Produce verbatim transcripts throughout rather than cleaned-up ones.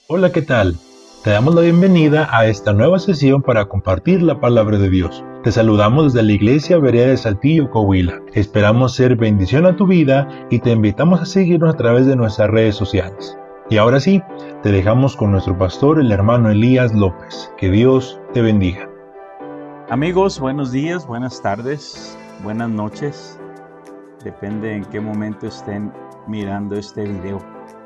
Hola, ¿qué tal? Te damos la bienvenida a esta nueva sesión para compartir la palabra de Dios. Te saludamos desde la Iglesia Berea de Saltillo, Coahuila. Esperamos ser bendición a tu vida y te invitamos a seguirnos a través de nuestras redes sociales. Y ahora sí, te dejamos con nuestro pastor, el hermano Elías López. Que Dios te bendiga. Amigos, buenos días, buenas tardes, buenas noches. Depende en qué momento estén mirando este video.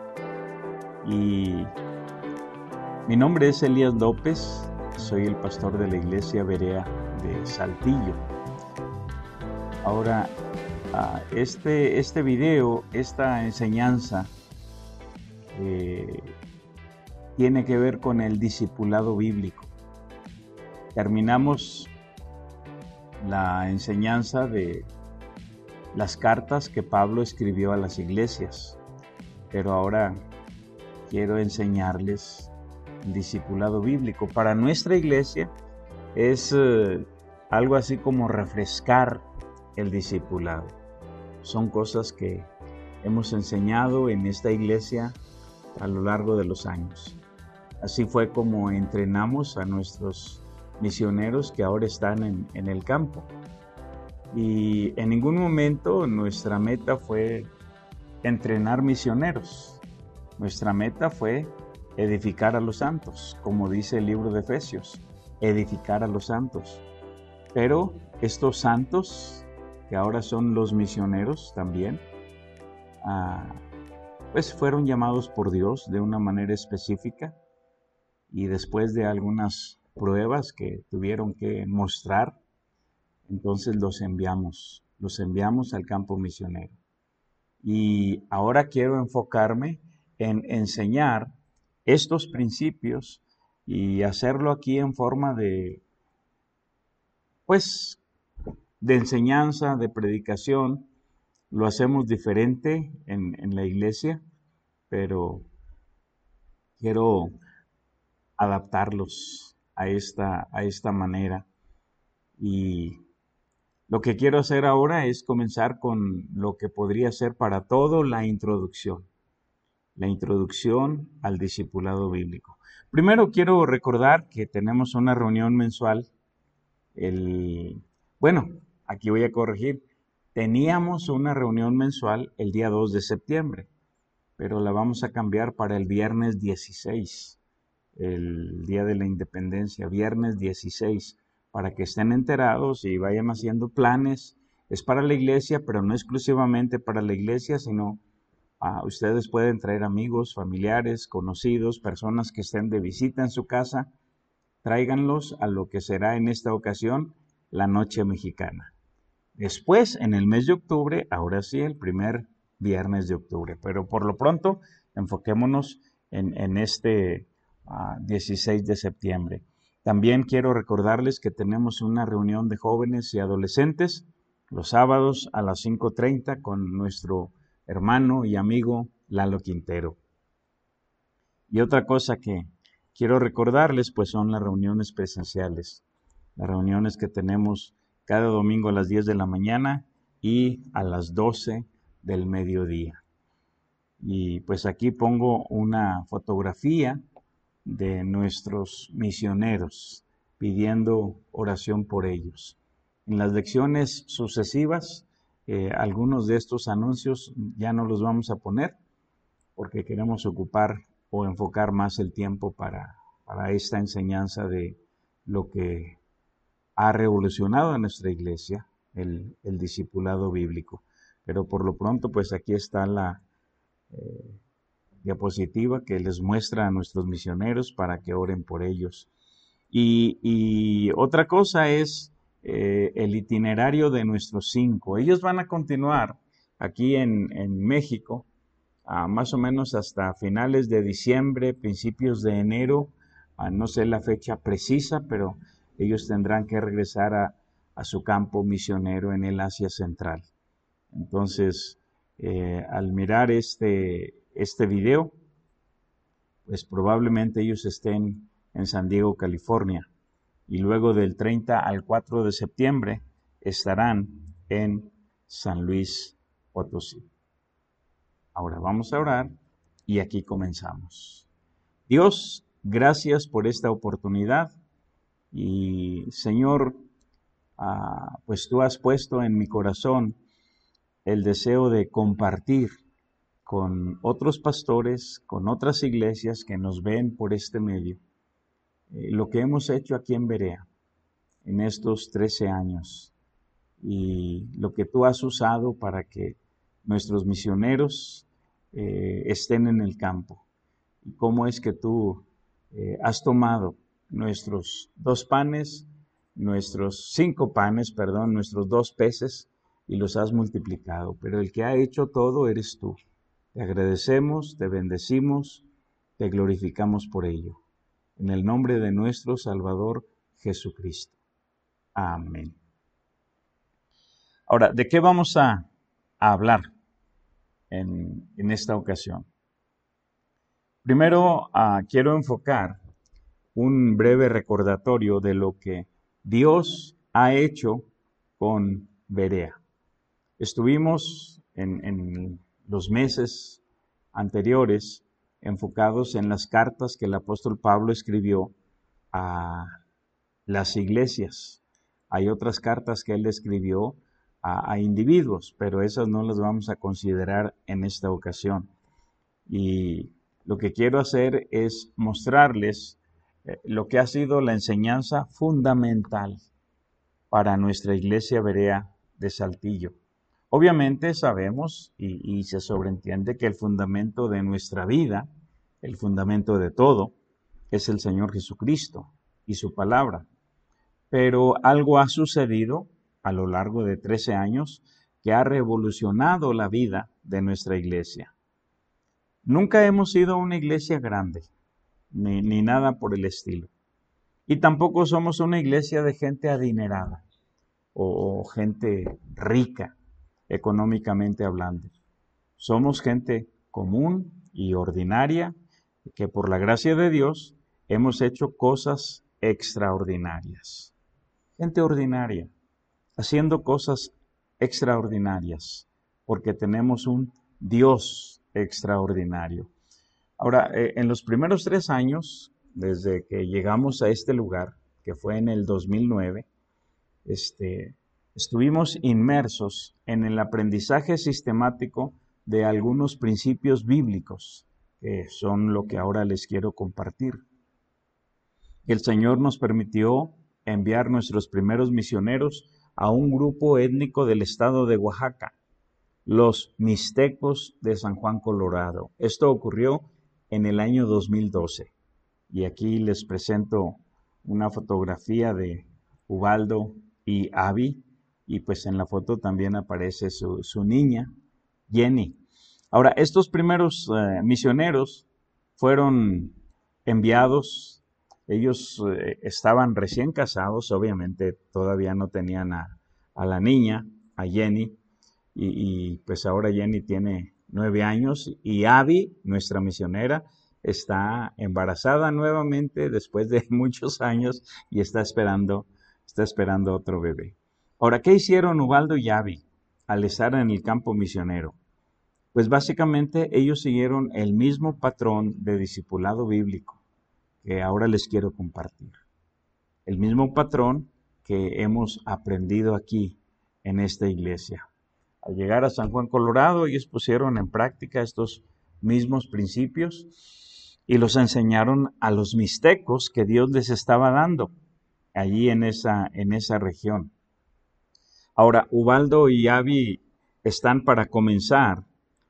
Y mi nombre es Elías López, soy el pastor de la Iglesia Berea de Saltillo. Ahora, este, este video, esta enseñanza, eh, tiene que ver con el discipulado bíblico. Terminamos la enseñanza de las cartas que Pablo escribió a las iglesias, pero ahora quiero enseñarles el discipulado bíblico. Para nuestra iglesia es eh, algo así como refrescar el discipulado. Son cosas que hemos enseñado en esta iglesia a lo largo de los años. Así fue como entrenamos a nuestros misioneros que ahora están en, en el campo. Y en ningún momento nuestra meta fue entrenar misioneros. Nuestra meta fue edificar a los santos, como dice el libro de Efesios, edificar a los santos. Pero estos santos, que ahora son los misioneros también, ah, pues fueron llamados por Dios de una manera específica y después de algunas pruebas que tuvieron que mostrar, entonces los enviamos, los enviamos al campo misionero. Y ahora quiero enfocarme en enseñar estos principios y hacerlo aquí en forma de, pues, de enseñanza, de predicación. Lo hacemos diferente en, en la iglesia, pero quiero adaptarlos a esta, a esta manera. Y lo que quiero hacer ahora es comenzar con lo que podría ser para todo la introducción, la introducción al discipulado bíblico. Primero quiero recordar que tenemos una reunión mensual. El, bueno, aquí voy a corregir. Teníamos una reunión mensual el día dos de septiembre, pero la vamos a cambiar para el viernes dieciséis, el día de la independencia, viernes dieciséis, para que estén enterados y vayan haciendo planes. Es para la iglesia, pero no exclusivamente para la iglesia, sino uh, ustedes pueden traer amigos, familiares, conocidos, personas que estén de visita en su casa. Tráiganlos a lo que será en esta ocasión la noche mexicana. Después, en el mes de octubre, ahora sí, el primer viernes de octubre. Pero por lo pronto, enfoquémonos en, en este uh, dieciséis de septiembre. También quiero recordarles que tenemos una reunión de jóvenes y adolescentes los sábados a las cinco treinta con nuestro hermano y amigo Lalo Quintero. Y otra cosa que quiero recordarles, pues son las reuniones presenciales, las reuniones que tenemos cada domingo a las diez de la mañana y a las doce del mediodía. Y pues aquí pongo una fotografía de nuestros misioneros pidiendo oración por ellos. En las lecciones sucesivas, eh, algunos de estos anuncios ya no los vamos a poner porque queremos ocupar o enfocar más el tiempo para, para esta enseñanza de lo que ha revolucionado a nuestra iglesia, el, el discipulado bíblico. Pero por lo pronto, pues aquí está la eh, diapositiva que les muestra a nuestros misioneros para que oren por ellos. Y, y otra cosa es eh, el itinerario de nuestros cinco. Ellos van a continuar aquí en, en México, Uh, más o menos hasta finales de diciembre, principios de enero, uh, no sé la fecha precisa, pero ellos tendrán que regresar a, a su campo misionero en el Asia Central. Entonces, eh, al mirar este, este video, pues probablemente ellos estén en San Diego, California, y luego del treinta al cuatro de septiembre estarán en San Luis Potosí. Ahora vamos a orar y aquí comenzamos. Dios, gracias por esta oportunidad y Señor, ah, pues tú has puesto en mi corazón el deseo de compartir con otros pastores, con otras iglesias que nos ven por este medio, eh, lo que hemos hecho aquí en Berea en estos trece años y lo que tú has usado para que nuestros misioneros eh, estén en el campo. Y cómo es que tú eh, has tomado nuestros dos panes, nuestros cinco panes, perdón, nuestros dos peces y los has multiplicado. Pero el que ha hecho todo eres tú. Te agradecemos, te bendecimos, te glorificamos por ello. En el nombre de nuestro Salvador Jesucristo. Amén. Ahora, ¿de qué vamos a, a hablar en, en esta ocasión? Primero, uh, quiero enfocar un breve recordatorio de lo que Dios ha hecho con Berea. Estuvimos en, en los meses anteriores enfocados en las cartas que el apóstol Pablo escribió a las iglesias. Hay otras cartas que él escribió a, a individuos, pero esas no las vamos a considerar en esta ocasión. Y lo que quiero hacer es mostrarles eh, lo que ha sido la enseñanza fundamental para nuestra iglesia Berea de Saltillo. Obviamente sabemos y, y se sobreentiende que el fundamento de nuestra vida, el fundamento de todo, es el Señor Jesucristo y su palabra. Pero algo ha sucedido a lo largo de trece años que ha revolucionado la vida de nuestra iglesia. Nunca hemos sido una iglesia grande, ni, ni nada por el estilo. Y tampoco somos una iglesia de gente adinerada o, o gente rica, económicamente hablando. Somos gente común y ordinaria que por la gracia de Dios hemos hecho cosas extraordinarias. Gente ordinaria, haciendo cosas extraordinarias, porque tenemos un Dios extraordinario. Ahora, eh, en los primeros tres años, desde que llegamos a este lugar, que fue en el dos mil nueve, este, estuvimos inmersos en el aprendizaje sistemático de algunos principios bíblicos, que son lo que ahora les quiero compartir. El Señor nos permitió enviar nuestros primeros misioneros a un grupo étnico del estado de Oaxaca, los Mixtecos de San Juan Colorado. Esto ocurrió en el año dos mil doce. Y aquí les presento una fotografía de Ubaldo y Abby. Y pues en la foto también aparece su, su niña, Jenny. Ahora, estos primeros eh, misioneros fueron enviados. Ellos eh, estaban recién casados, obviamente todavía no tenían a, a la niña, a Jenny. Y, y pues ahora Jenny tiene nueve años y Abby, nuestra misionera, está embarazada nuevamente después de muchos años y está esperando, está esperando otro bebé. Ahora, ¿qué hicieron Ubaldo y Abby al estar en el campo misionero? Pues básicamente ellos siguieron el mismo patrón de discipulado bíblico que ahora les quiero compartir. El mismo patrón que hemos aprendido aquí en esta iglesia. Al llegar a San Juan Colorado, ellos pusieron en práctica estos mismos principios y los enseñaron a los mixtecos que Dios les estaba dando allí en esa, en esa región. Ahora, Ubaldo y Abby están para comenzar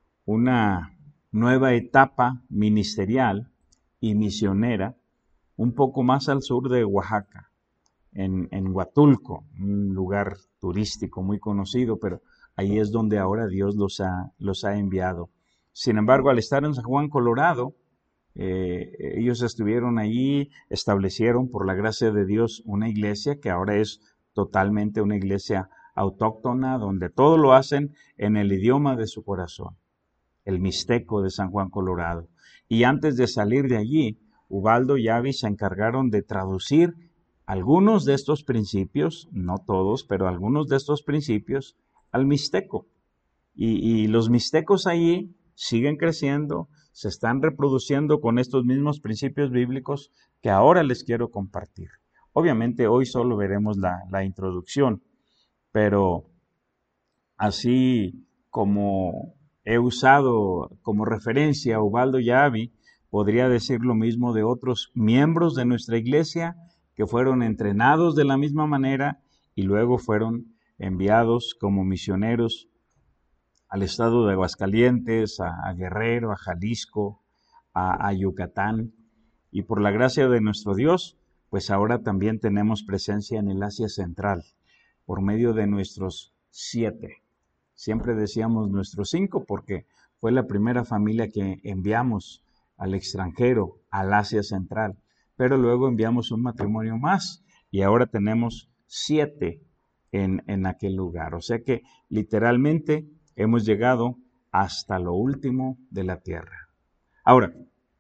una nueva etapa ministerial y misionera un poco más al sur de Oaxaca, en, en Huatulco, un lugar turístico muy conocido, pero ahí es donde ahora Dios los ha, los ha enviado. Sin embargo, al estar en San Juan Colorado, eh, ellos estuvieron allí, establecieron por la gracia de Dios una iglesia que ahora es totalmente una iglesia autóctona, donde todo lo hacen en el idioma de su corazón, el mixteco de San Juan Colorado. Y antes de salir de allí, Ubaldo y Abby se encargaron de traducir algunos de estos principios, no todos, pero algunos de estos principios, al mixteco. Y, y los mixtecos allí siguen creciendo, se están reproduciendo con estos mismos principios bíblicos que ahora les quiero compartir. Obviamente hoy solo veremos la, la introducción, pero así como he usado como referencia a Ubaldo Yaabi, podría decir lo mismo de otros miembros de nuestra iglesia que fueron entrenados de la misma manera y luego fueron enviados como misioneros al estado de Aguascalientes, a, a Guerrero, a Jalisco, a, a Yucatán. Y por la gracia de nuestro Dios, pues ahora también tenemos presencia en el Asia Central, por medio de nuestros siete. Siempre decíamos nuestros cinco porque fue la primera familia que enviamos al extranjero, al Asia Central. Pero luego enviamos un matrimonio más y ahora tenemos siete en, en aquel lugar. O sea que literalmente hemos llegado hasta lo último de la tierra. Ahora,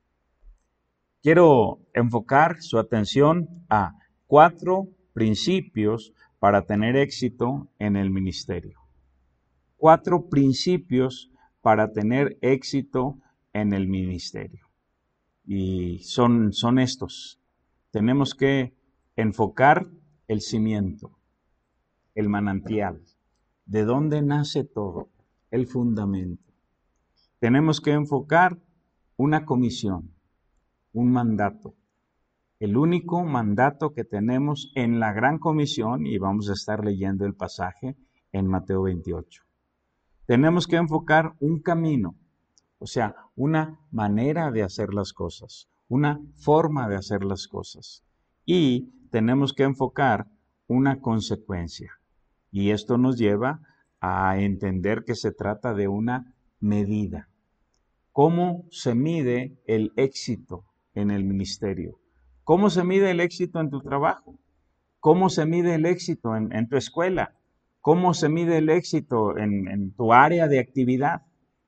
quiero enfocar su atención a cuatro principios para tener éxito en el ministerio. Cuatro principios para tener éxito en el ministerio. Y son, son estos. Tenemos que enfocar el cimiento, el manantial, de dónde nace todo, el fundamento. Tenemos que enfocar una comisión, un mandato. El único mandato que tenemos en la gran comisión, y vamos a estar leyendo el pasaje en Mateo veintiocho. Tenemos que enfocar un camino, o sea, una manera de hacer las cosas, una forma de hacer las cosas. Y tenemos que enfocar una consecuencia. Y esto nos lleva a entender que se trata de una medida. ¿Cómo se mide el éxito en el ministerio? ¿Cómo se mide el éxito en tu trabajo? ¿Cómo se mide el éxito en, en tu escuela? ¿Cómo se mide el éxito en, en tu área de actividad?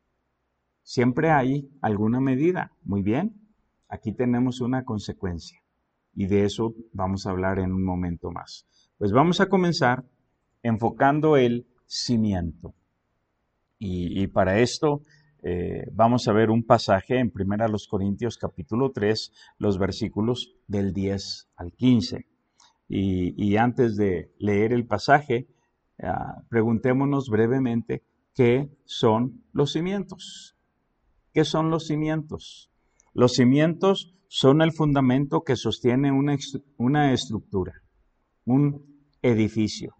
Siempre hay alguna medida. Muy bien, aquí tenemos una consecuencia y de eso vamos a hablar en un momento más. Pues vamos a comenzar enfocando el cimiento. Y, y para esto eh, vamos a ver un pasaje en Primera los Corintios capítulo tres, los versículos del diez al quince. Y, y antes de leer el pasaje, Uh, preguntémonos brevemente qué son los cimientos. ¿Qué son los cimientos? Los cimientos son el fundamento que sostiene una, una estructura, un edificio.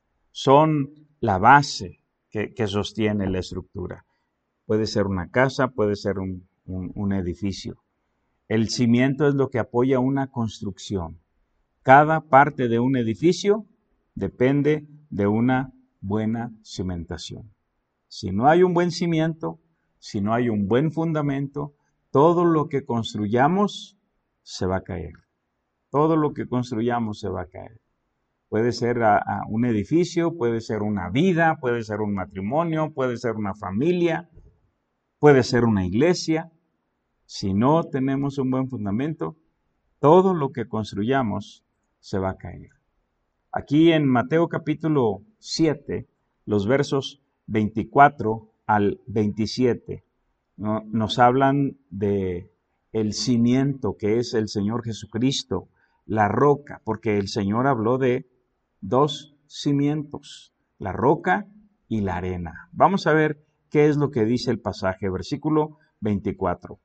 Son la base que, que sostiene la estructura. Puede ser una casa, puede ser un, un, un edificio. El cimiento es lo que apoya una construcción. Cada parte de un edificio depende de una buena cimentación. Si no hay un buen cimiento, si no hay un buen fundamento, todo lo que construyamos se va a caer. Todo lo que construyamos se va a caer. Puede ser a, a un edificio, puede ser una vida, puede ser un matrimonio, puede ser una familia, puede ser una iglesia. Si no tenemos un buen fundamento, todo lo que construyamos se va a caer. Aquí en Mateo capítulo siete, los versos veinticuatro al veintisiete, ¿no? Nos hablan de el cimiento que es el Señor Jesucristo, la roca, porque el Señor habló de dos cimientos, la roca y la arena. Vamos a ver qué es lo que dice el pasaje, versículo veinticuatro.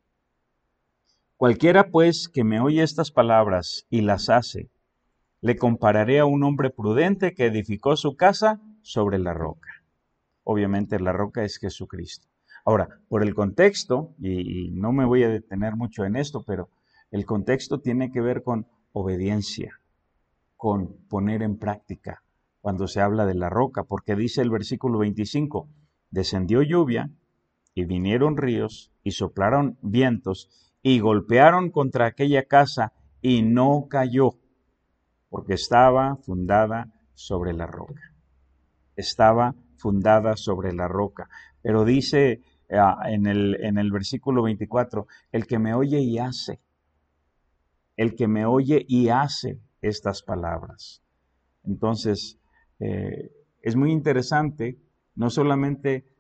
Cualquiera pues que me oye estas palabras y las hace, le compararé a un hombre prudente que edificó su casa sobre la roca. Obviamente la roca es Jesucristo. Ahora, por el contexto, y, y no me voy a detener mucho en esto, pero el contexto tiene que ver con obediencia, con poner en práctica cuando se habla de la roca, porque dice el versículo veinticinco, descendió lluvia y vinieron ríos y soplaron vientos y golpearon contra aquella casa y no cayó, porque estaba fundada sobre la roca. Estaba fundada sobre la roca. Pero dice uh, en, el, en el versículo veinticuatro, el que me oye y hace, el que me oye y hace estas palabras. Entonces, eh, es muy interesante no solamente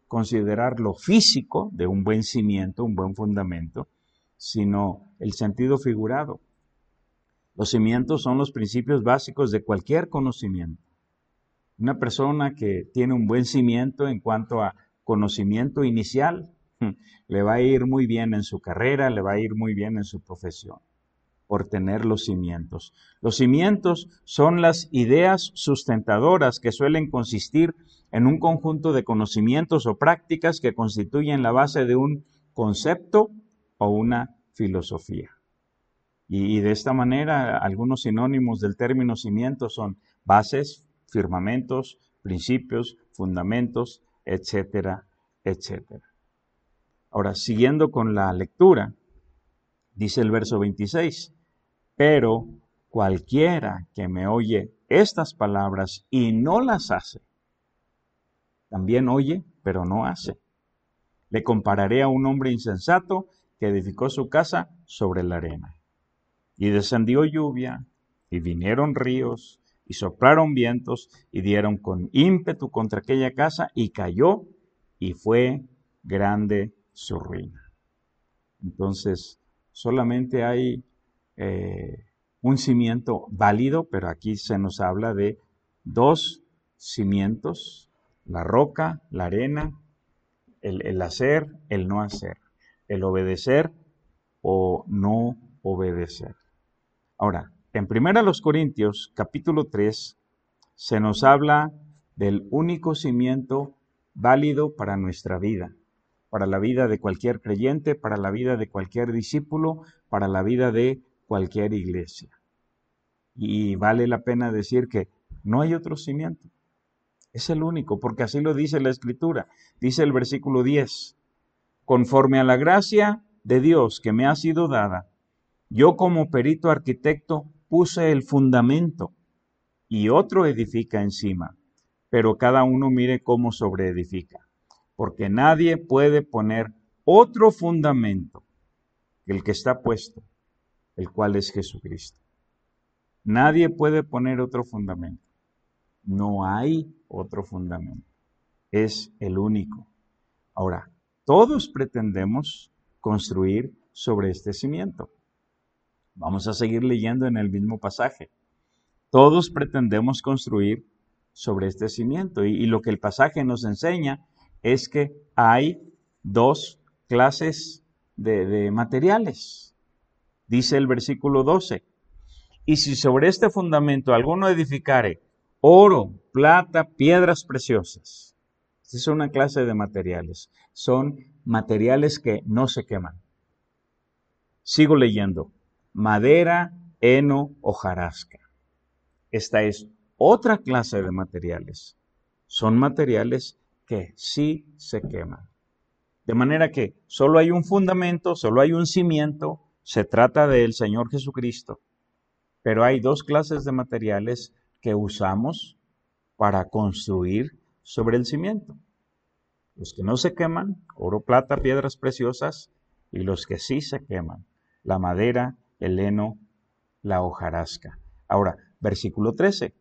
considerar lo físico de un buen cimiento, un buen fundamento, sino el sentido figurado. Los cimientos son los principios básicos de cualquier conocimiento. Una persona que tiene un buen cimiento en cuanto a conocimiento inicial, le va a ir muy bien en su carrera, le va a ir muy bien en su profesión, por tener los cimientos. Los cimientos son las ideas sustentadoras que suelen consistir en un conjunto de conocimientos o prácticas que constituyen la base de un concepto o una filosofía. Y, y de esta manera, algunos sinónimos del término cimiento son bases, firmamentos, principios, fundamentos, etcétera, etcétera. Ahora, siguiendo con la lectura, dice el verso veintiséis, pero cualquiera que me oye estas palabras y no las hace, también oye, pero no hace. Le compararé a un hombre insensato que edificó su casa sobre la arena. Y descendió lluvia, y vinieron ríos, y soplaron vientos, y dieron con ímpetu contra aquella casa, y cayó, y fue grande su ruina. Entonces, solamente hay eh, un cimiento válido, pero aquí se nos habla de dos cimientos, la roca, la arena, el, el hacer, el no hacer, el obedecer o no obedecer. Ahora, en primera los Corintios, capítulo tres, se nos habla del único cimiento válido para nuestra vida, para la vida de cualquier creyente, para la vida de cualquier discípulo, para la vida de cualquier iglesia. Y vale la pena decir que no hay otro cimiento. Es el único, porque así lo dice la Escritura. Dice el versículo diez, conforme a la gracia de Dios que me ha sido dada, yo como perito arquitecto puse el fundamento y otro edifica encima, pero cada uno mire cómo sobreedifica, porque nadie puede poner otro fundamento que el que está puesto, el cual es Jesucristo. Nadie puede poner otro fundamento. No hay otro fundamento. Es el único. Ahora, todos pretendemos construir sobre este cimiento. Vamos a seguir leyendo en el mismo pasaje. Todos pretendemos construir sobre este cimiento. Y, y lo que el pasaje nos enseña es que hay dos clases de, de materiales. Dice el versículo doce. Y si sobre este fundamento alguno edificare oro, plata, piedras preciosas. Esta es una clase de materiales. Son materiales que no se queman. Sigo leyendo. Madera, heno, hojarasca. Esta es otra clase de materiales. Son materiales que sí se queman. De manera que solo hay un fundamento, solo hay un cimiento, se trata del Señor Jesucristo. Pero hay dos clases de materiales que usamos para construir sobre el cimiento. Los que no se queman, oro, plata, piedras preciosas, y los que sí se queman, la madera, el heno, la hojarasca. Ahora, versículo trece.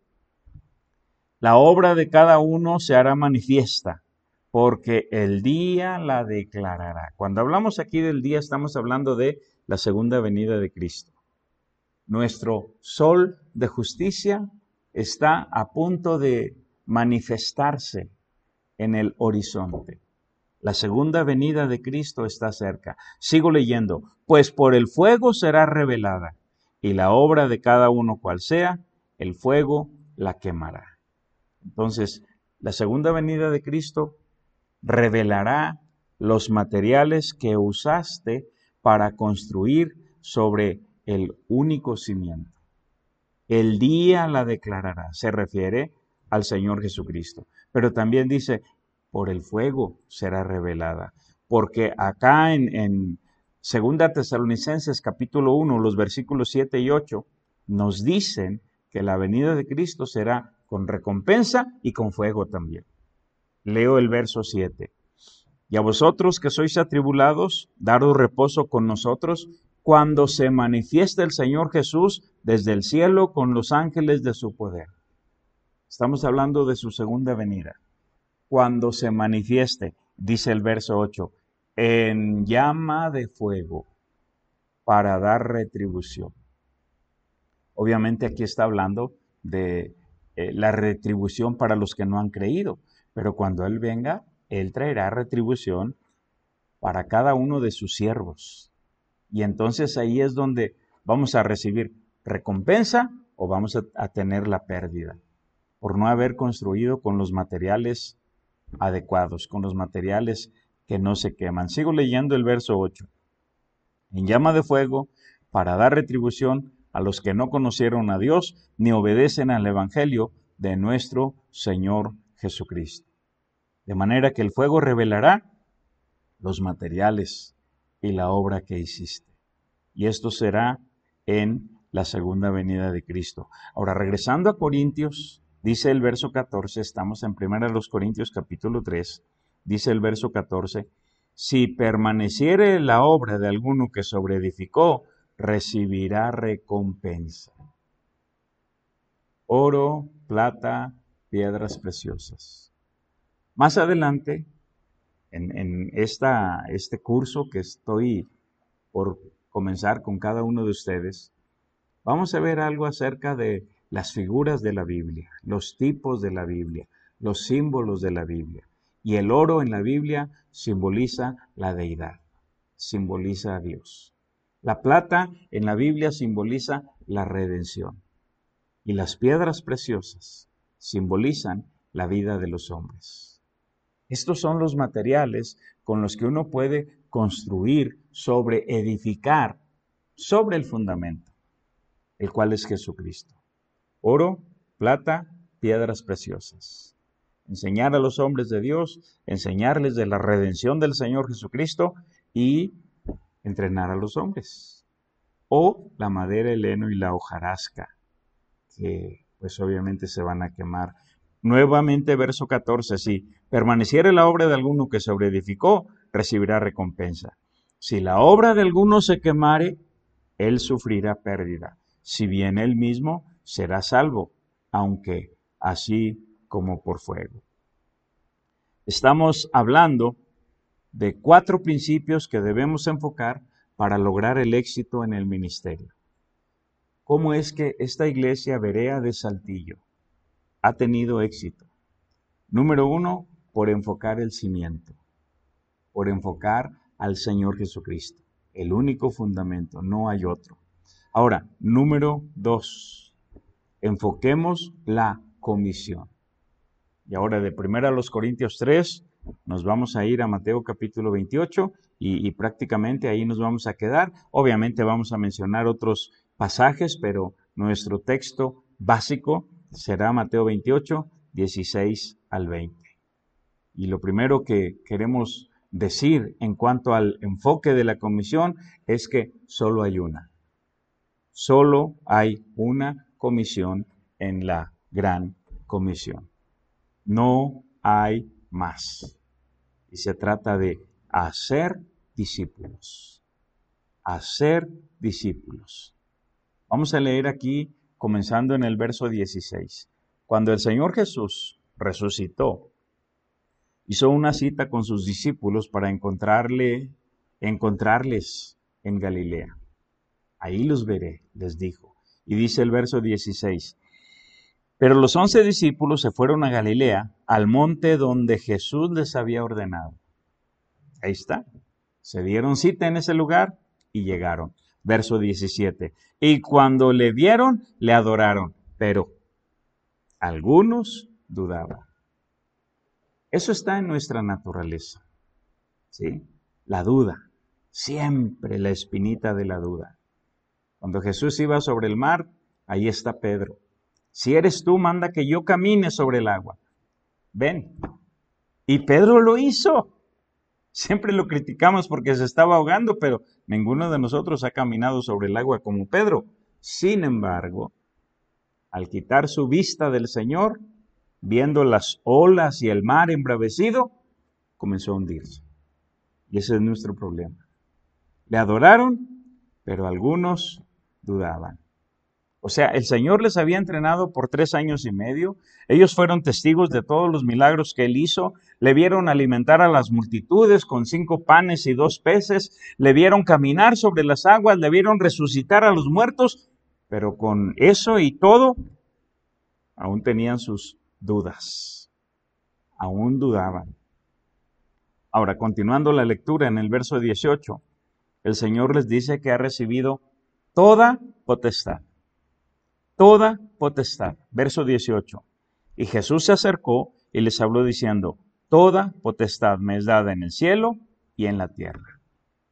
La obra de cada uno se hará manifiesta, porque el día la declarará. Cuando hablamos aquí del día, estamos hablando de la segunda venida de Cristo. Nuestro sol de justicia está a punto de manifestarse en el horizonte. La segunda venida de Cristo está cerca. Sigo leyendo. Pues por el fuego será revelada, y la obra de cada uno cual sea, el fuego la quemará. Entonces, la segunda venida de Cristo revelará los materiales que usaste para construir sobre el único cimiento. El día la declarará. Se refiere al Señor Jesucristo. Pero también dice, por el fuego será revelada. Porque acá en, en Segunda Tesalonicenses capítulo uno, los versículos siete y ocho, nos dicen que la venida de Cristo será con recompensa y con fuego también. Leo el verso siete. Y a vosotros que sois atribulados, daros reposo con nosotros, cuando se manifieste el Señor Jesús desde el cielo con los ángeles de su poder. Estamos hablando de su segunda venida. Cuando se manifieste. dice el verso ocho, en llama de fuego para dar retribución. Obviamente aquí está hablando de eh, la retribución para los que no han creído, pero cuando Él venga, Él traerá retribución para cada uno de sus siervos. Y entonces ahí es donde vamos a recibir recompensa o vamos a, a tener la pérdida por no haber construido con los materiales adecuados, con los materiales que no se queman. Sigo leyendo el verso ocho. En llama de fuego para dar retribución a los que no conocieron a Dios ni obedecen al Evangelio de nuestro Señor Jesucristo. De manera que el fuego revelará los materiales y la obra que hiciste. Y esto será en la segunda venida de Cristo. Ahora, regresando a Corintios, dice el verso catorce, estamos en primera de los Corintios capítulo tres, dice el verso catorce, si permaneciere la obra de alguno que sobreedificó, recibirá recompensa. Oro, plata, piedras preciosas. Más adelante, en, en esta, este curso que estoy por comenzar con cada uno de ustedes, vamos a ver algo acerca de las figuras de la Biblia, los tipos de la Biblia, los símbolos de la Biblia. Y el oro en la Biblia simboliza la deidad, simboliza a Dios. La plata en la Biblia simboliza la redención. Y las piedras preciosas simbolizan la vida de los hombres. Estos son los materiales con los que uno puede construir, sobre edificar, sobre el fundamento, el cual es Jesucristo. Oro, plata, piedras preciosas. Enseñar a los hombres de Dios, enseñarles de la redención del Señor Jesucristo y entrenar a los hombres. O la madera, el heno y la hojarasca, que pues obviamente se van a quemar. Nuevamente verso catorce, si permaneciere la obra de alguno que sobreedificó, recibirá recompensa. Si la obra de alguno se quemare, él sufrirá pérdida. Si bien él mismo será salvo, aunque así como por fuego. Estamos hablando de cuatro principios que debemos enfocar para lograr el éxito en el ministerio. ¿Cómo es que esta iglesia Berea de Saltillo ha tenido éxito? Número uno, por enfocar el cimiento, por enfocar al Señor Jesucristo, el único fundamento, no hay otro. Ahora, número dos, enfoquemos la comisión. Y ahora de primera a los Corintios tres, nos vamos a ir a Mateo capítulo veintiocho y, y prácticamente ahí nos vamos a quedar. Obviamente vamos a mencionar otros pasajes, pero nuestro texto básico será Mateo veintiocho, dieciséis al veinte. Y lo primero que queremos decir en cuanto al enfoque de la comisión es que solo hay una. Solo hay una comisión en la gran comisión. No hay más. Y se trata de hacer discípulos. Hacer discípulos. Vamos a leer aquí, comenzando en el verso dieciséis. Cuando el Señor Jesús resucitó, hizo una cita con sus discípulos para encontrarle, encontrarles en Galilea. Ahí los veré, les dijo. Y dice el verso dieciséis. Pero los once discípulos se fueron a Galilea, al monte donde Jesús les había ordenado. Ahí está. Se dieron cita en ese lugar y llegaron. Verso diecisiete. Y cuando le vieron, le adoraron, pero algunos dudaban. Eso está en nuestra naturaleza, ¿sí? La duda, siempre la espinita de la duda. Cuando Jesús iba sobre el mar, ahí está Pedro. Si eres tú, manda que yo camine sobre el agua. Ven. Y Pedro lo hizo. Siempre lo criticamos porque se estaba ahogando, pero ninguno de nosotros ha caminado sobre el agua como Pedro. Sin embargo, al quitar su vista del Señor, viendo las olas y el mar embravecido, comenzó a hundirse. Y ese es nuestro problema. Le adoraron, pero algunos dudaban. O sea, el Señor les había entrenado por tres años y medio. Ellos fueron testigos de todos los milagros que Él hizo. Le vieron alimentar a las multitudes con cinco panes y dos peces. Le vieron caminar sobre las aguas. Le vieron resucitar a los muertos. Pero con eso y todo, aún tenían sus dudas. Aún dudaban. Ahora, continuando la lectura en el verso dieciocho, el Señor les dice que ha recibido toda potestad. Toda potestad. Verso dieciocho. Y Jesús se acercó y les habló diciendo, toda potestad me es dada en el cielo y en la tierra.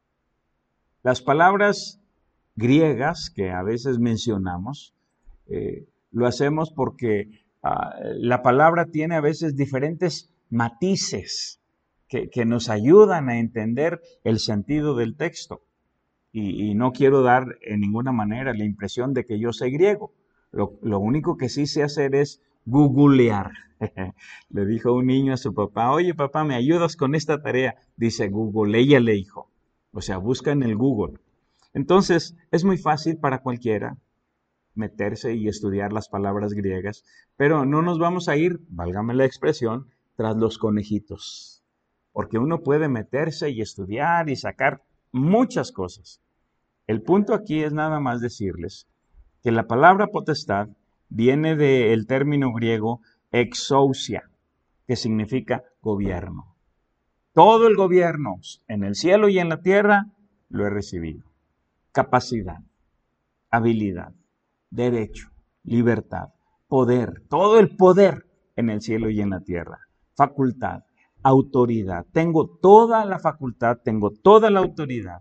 Las palabras griegas que a veces mencionamos, eh, lo hacemos porque uh, la palabra tiene a veces diferentes matices que, que nos ayudan a entender el sentido del texto. Y, y no quiero dar en ninguna manera la impresión de que yo sé griego. Lo, lo único que sí sé hacer es googlear. Le dijo un niño a su papá, oye papá, ¿me ayudas con esta tarea? Dice Google, ella le dijo. O sea, busca en el Google. Entonces, es muy fácil para cualquiera meterse y estudiar las palabras griegas, pero no nos vamos a ir, válgame la expresión, tras los conejitos. Porque uno puede meterse y estudiar y sacar muchas cosas. El punto aquí es nada más decirles que la palabra potestad viene del término griego exousia, que significa gobierno. Todo el gobierno en el cielo y en la tierra lo he recibido. Capacidad, habilidad, derecho, libertad, poder, todo el poder en el cielo y en la tierra. Facultad, autoridad. Tengo toda la facultad, tengo toda la autoridad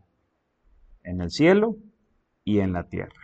en el cielo y en la tierra.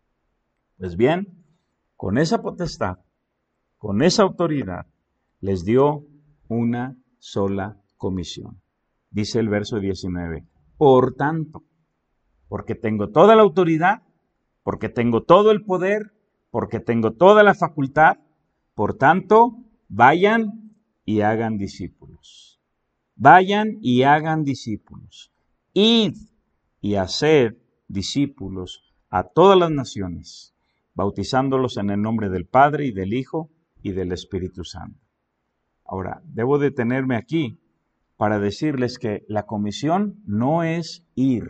Pues bien, con esa potestad, con esa autoridad, les dio una sola comisión. Dice el verso diecinueve, por tanto, porque tengo toda la autoridad, porque tengo todo el poder, porque tengo toda la facultad, por tanto, vayan y hagan discípulos. Vayan y hagan discípulos. Id y haced discípulos a todas las naciones, bautizándolos en el nombre del Padre y del Hijo y del Espíritu Santo. Ahora, debo detenerme aquí para decirles que la comisión no es ir.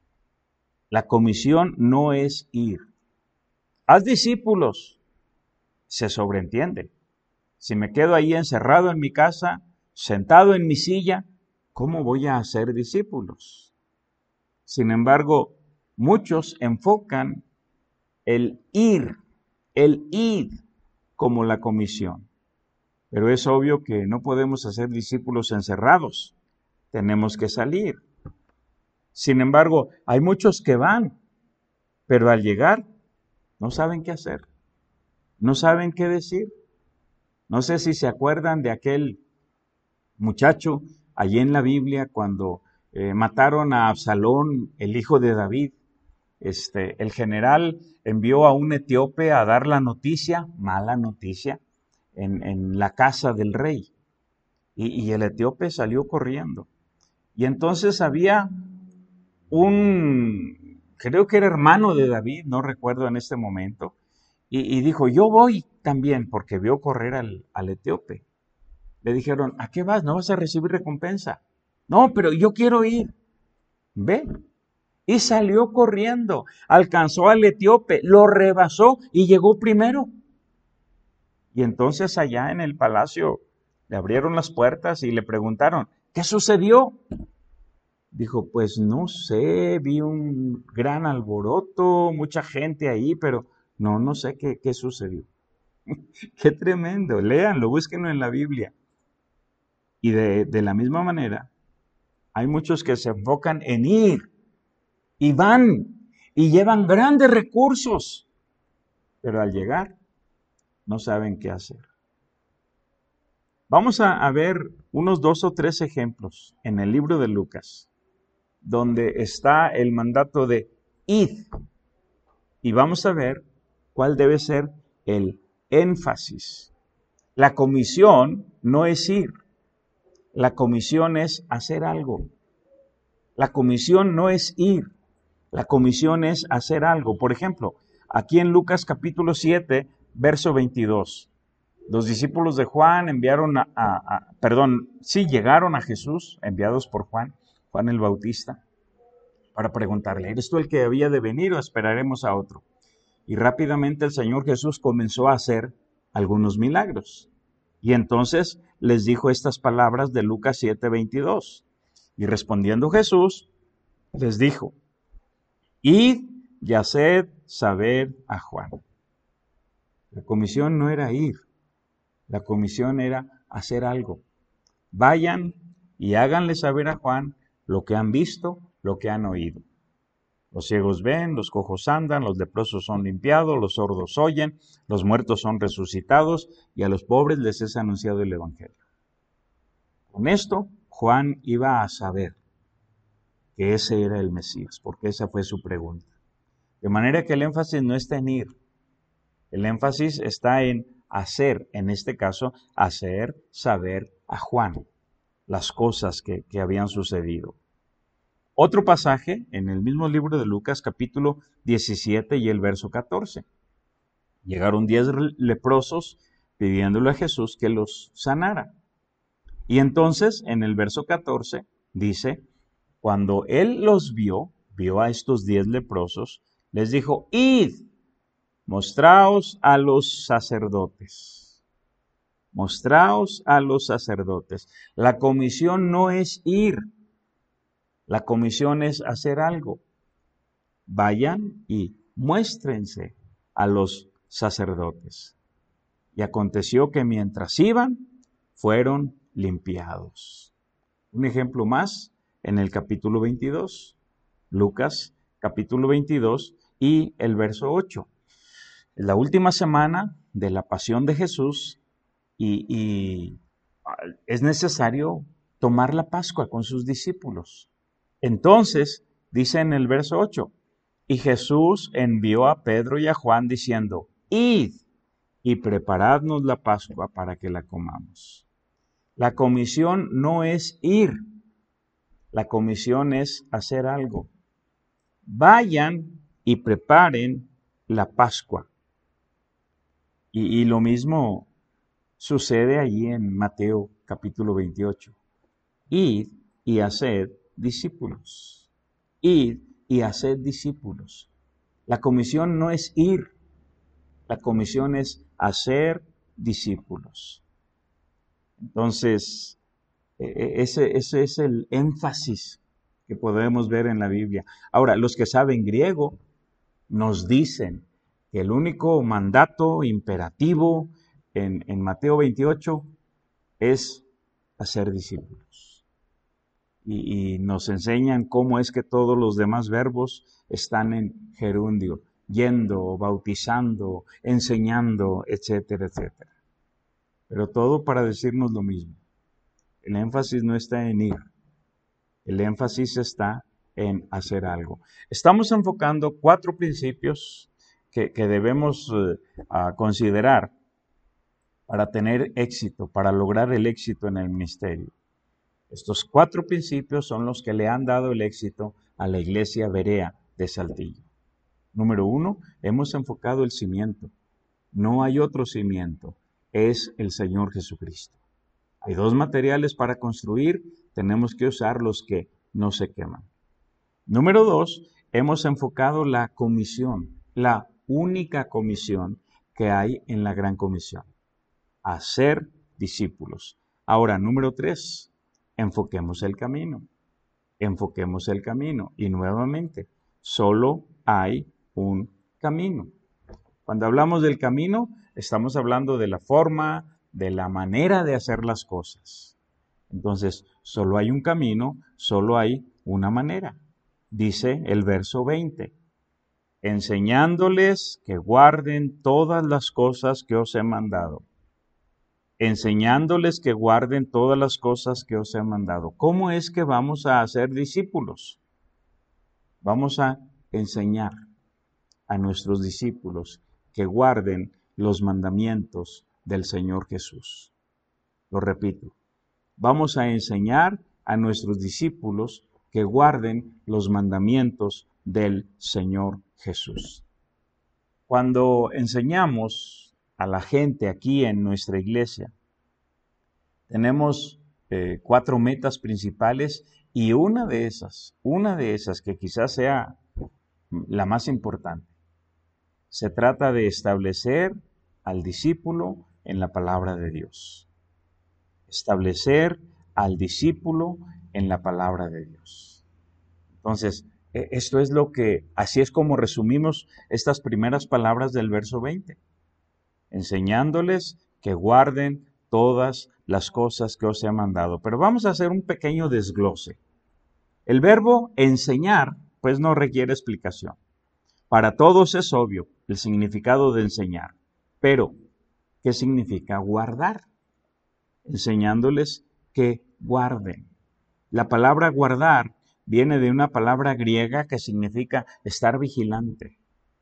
La comisión no es ir. Haz discípulos. Se sobreentiende. Si me quedo ahí encerrado en mi casa, sentado en mi silla, ¿cómo voy a hacer discípulos? Sin embargo, muchos enfocan el ir, el ir como la comisión. Pero es obvio que no podemos hacer discípulos encerrados. Tenemos que salir. Sin embargo, hay muchos que van, pero al llegar no saben qué hacer. No saben qué decir. No sé si se acuerdan de aquel muchacho allí en la Biblia cuando eh, mataron a Absalón, el hijo de David. Este, el general envió a un etíope a dar la noticia, mala noticia, en, en la casa del rey. Y, y el etíope salió corriendo. Y entonces había un, creo que era hermano de David, no recuerdo en este momento, y, y dijo, yo voy también, porque vio correr al, al etíope. Le dijeron, ¿a qué vas? ¿No vas a recibir recompensa? No, pero yo quiero ir. Ve. Y salió corriendo, alcanzó al etíope, lo rebasó y llegó primero. Y entonces allá en el palacio le abrieron las puertas y le preguntaron, ¿qué sucedió? Dijo, pues no sé, vi un gran alboroto, mucha gente ahí, pero no, no sé qué, qué sucedió. Qué tremendo, léanlo, búsquenlo en la Biblia. Y de, de la misma manera, hay muchos que se enfocan en ir, y van, y llevan grandes recursos, pero al llegar, no saben qué hacer. Vamos a, a ver unos dos o tres ejemplos en el libro de Lucas, donde está el mandato de id, y vamos a ver cuál debe ser el énfasis. La comisión no es ir, la comisión es hacer algo. La comisión no es ir, la comisión es hacer algo. Por ejemplo, Aquí en Lucas capítulo siete, verso veintidós. Los discípulos de Juan enviaron a, a, a, perdón, sí llegaron a Jesús, enviados por Juan, Juan el Bautista, para preguntarle, ¿eres tú el que había de venir o esperaremos a otro? Y rápidamente el Señor Jesús comenzó a hacer algunos milagros. Y entonces les dijo estas palabras de Lucas siete, veintidós. Y respondiendo Jesús, les dijo, id y haced saber a Juan. La comisión no era ir, la comisión era hacer algo. Vayan y háganle saber a Juan lo que han visto, lo que han oído. Los ciegos ven, los cojos andan, los leprosos son limpiados, los sordos oyen, los muertos son resucitados y a los pobres les es anunciado el Evangelio. Con esto, Juan iba a saber que ese era el Mesías, porque esa fue su pregunta. De manera que el énfasis no está en ir, el énfasis está en hacer, en este caso, hacer saber a Juan las cosas que, que habían sucedido. Otro pasaje en el mismo libro de Lucas, capítulo diecisiete y el verso catorce. Llegaron diez leprosos pidiéndole a Jesús que los sanara. Y entonces, en el verso catorce, dice, cuando él los vio, vio a estos diez leprosos, les dijo, id, mostraos a los sacerdotes. Mostraos a los sacerdotes. La comisión no es ir. La comisión es hacer algo. Vayan y muéstrense a los sacerdotes. Y aconteció que mientras iban, fueron limpiados. Un ejemplo más en el capítulo veintidós. Lucas, capítulo veintidós y el verso ocho. La última semana de la pasión de Jesús y, y es necesario tomar la Pascua con sus discípulos. Entonces, dice en el verso ocho, y Jesús envió a Pedro y a Juan diciendo, id y preparadnos la Pascua para que la comamos. La comisión no es ir, la comisión es hacer algo. Vayan y preparen la Pascua. Y, y lo mismo sucede allí en Mateo capítulo veintiocho. Id y haced discípulos. Id y haced discípulos. La comisión no es ir, la comisión es hacer discípulos. Entonces, ese, ese es el énfasis que podemos ver en la Biblia. Ahora, los que saben griego nos dicen que el único mandato imperativo en, en Mateo veintiocho es hacer discípulos. Y, y nos enseñan cómo es que todos los demás verbos están en gerundio, yendo, bautizando, enseñando, etcétera, etcétera. Pero todo para decirnos lo mismo. El énfasis no está en ir, el énfasis está en hacer algo. Estamos enfocando cuatro principios que, que debemos uh, uh, considerar para tener éxito, para lograr el éxito en el ministerio. Estos cuatro principios son los que le han dado el éxito a la iglesia Berea de Saltillo. Número uno, hemos enfocado el cimiento. No hay otro cimiento, es el Señor Jesucristo. Hay dos materiales para construir, tenemos que usar los que no se queman. Número dos, hemos enfocado la comisión, la única comisión que hay en la Gran Comisión, hacer discípulos. Ahora, número tres, enfoquemos el camino, enfoquemos el camino. Y nuevamente, solo hay un camino. Cuando hablamos del camino, estamos hablando de la forma, de la manera de hacer las cosas. Entonces, solo hay un camino, solo hay una manera. Dice el verso veinte, enseñándoles que guarden todas las cosas que os he mandado. Enseñándoles que guarden todas las cosas que os he mandado. ¿Cómo es que vamos a hacer discípulos? Vamos a enseñar a nuestros discípulos que guarden los mandamientos del Señor Jesús. Lo repito, vamos a enseñar a nuestros discípulos que guarden los mandamientos del Señor Jesús. Cuando enseñamos a la gente aquí en nuestra iglesia, tenemos eh, cuatro metas principales y una de esas, una de esas que quizás sea la más importante, se trata de establecer al discípulo en la palabra de Dios. Establecer al discípulo en la palabra de Dios. Entonces, esto es lo que, así es como resumimos estas primeras palabras del verso veinte. Enseñándoles que guarden todas las cosas que os he mandado. Pero vamos a hacer un pequeño desglose. El verbo enseñar, pues no requiere explicación. Para todos es obvio el significado de enseñar. Pero, ¿qué significa guardar? Enseñándoles que guarden. La palabra guardar viene de una palabra griega que significa estar vigilante.